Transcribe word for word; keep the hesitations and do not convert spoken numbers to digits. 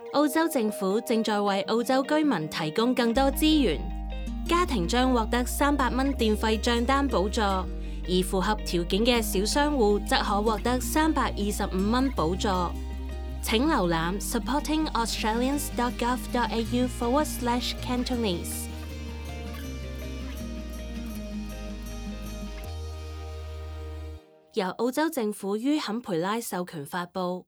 澳洲政府正在為澳洲居民提供更多資源，家庭將獲得三百蚊電費帳單補助，而符合條件嘅小商戶則可獲得三百二十五蚊補助。請瀏覽 supporting australians dot gov dot a u forward slash Cantonese。由澳洲政府於坎培拉授權發布。